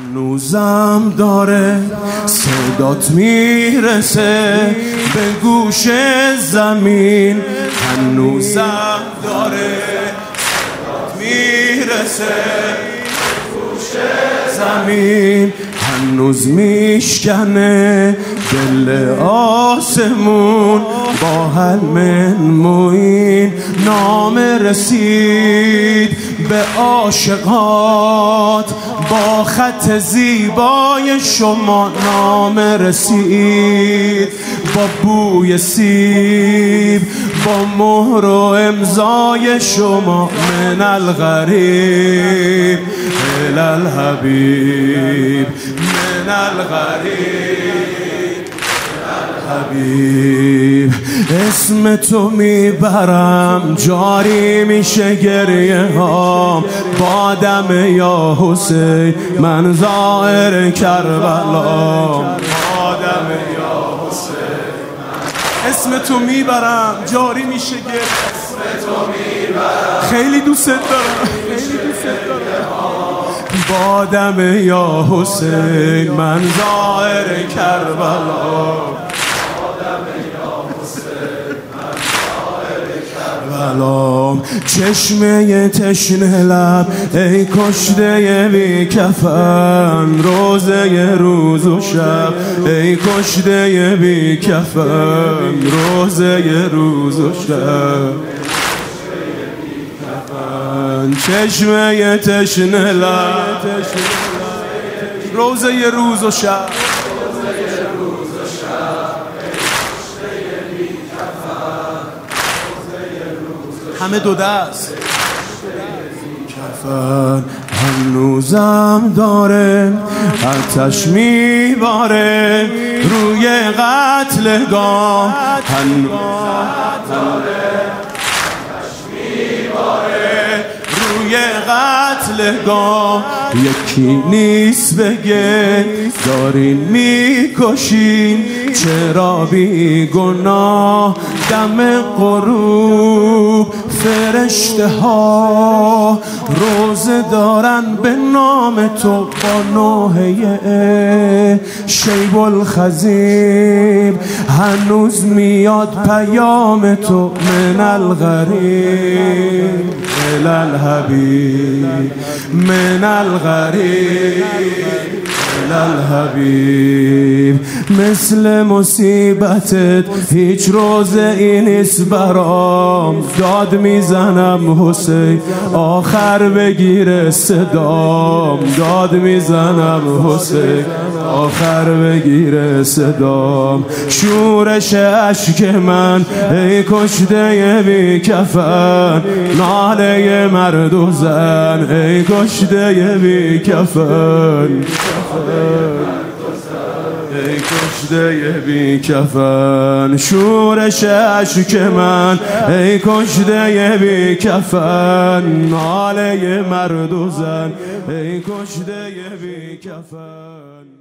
هنوزم داره صدات میرسه به گوش زمین، هنوزم داره صدات میرسه به گوش زمین، هنوز میشکنه دل آسمون با حلم موین. نامه رسید به عاشقات با خط زیبای شما، نامه رسید با بوی سیب با مهر و امضای شما. من الغریب الی الحبیب، من الغریب حبیب. اسم تو میبرم جاری میشه گریه هام، با دم یا حسین من زائر کربلام، با دم یا حسین. اسم تو میبرم جاری میشه گریه، اسم تو میبرم خیلی دوست دارم، خیلی دوست دارم. با دم یا حسین من زائر کربلام، چشمه تشنه لب ای کشته بی کفن، روزه روز و شب ای کشته بی کفن، روزه روز و شب. چشمه تشنه لب روزه روز و شب، همه دو دست کفن. هنوزم داره آتش میباره روی قتلگاه، هنوزم داره آتش میباره روی قتلگاه. یکی نیست بگه دارین میکشین، چرا بی گناه دم غروب فرشته ها روزه دارن به نام تو، با نوحه شیب الخزیب هنوز میاد پیام تو. من الغریب الی الحبیب، من الغریب الی الحبیب. مثل مصیبتت هیچ روزه ای نیست برام، داد میزنم حسین آخر بگیره صدام، داد میزنم حسین آخر بگیره صدام. شورش اشک من ای کشته بی کفن، ناله مرد و زن ای کشته بی کفن، ای کشته بی کفن. شورش اشک من ای کشته بی کفن، ناله مرد و زن ای کشته بی کفن.